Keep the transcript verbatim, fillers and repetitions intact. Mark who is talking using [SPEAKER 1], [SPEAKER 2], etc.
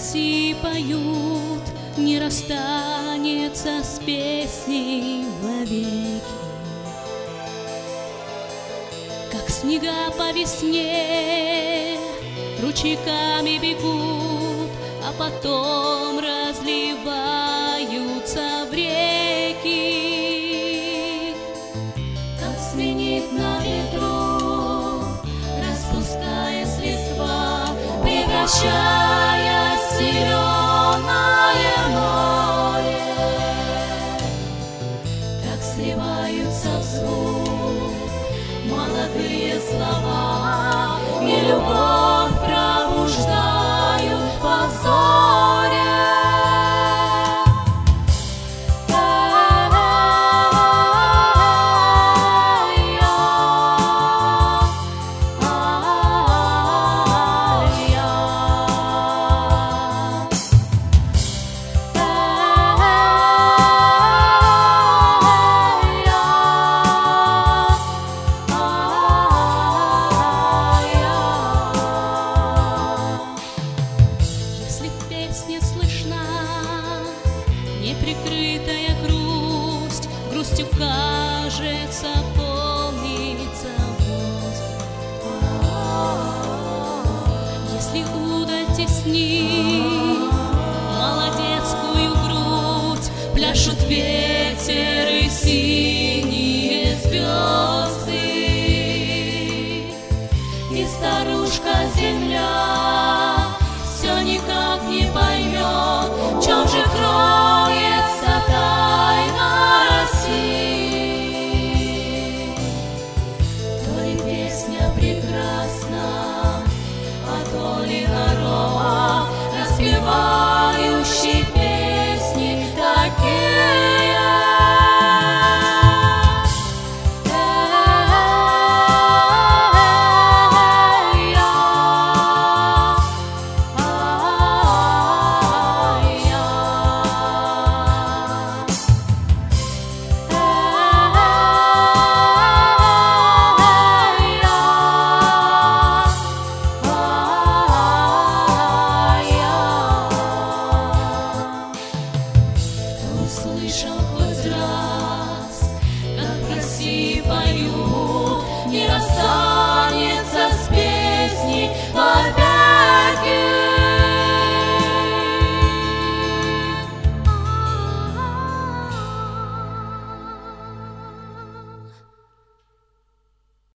[SPEAKER 1] птицы поют, не расстанется с песней вовеки. Как снега по весне ручейками бегут, а потом разливаются в реки. Как звенит на ветру, распускаясь листва, превращаясь в зеленое море. Как сливаются в звук молодые слова, и любовь пробуждают во взоре. Не слышна неприкрытая грусть, грустью, кажется, полнится воздух. Если удаль теснит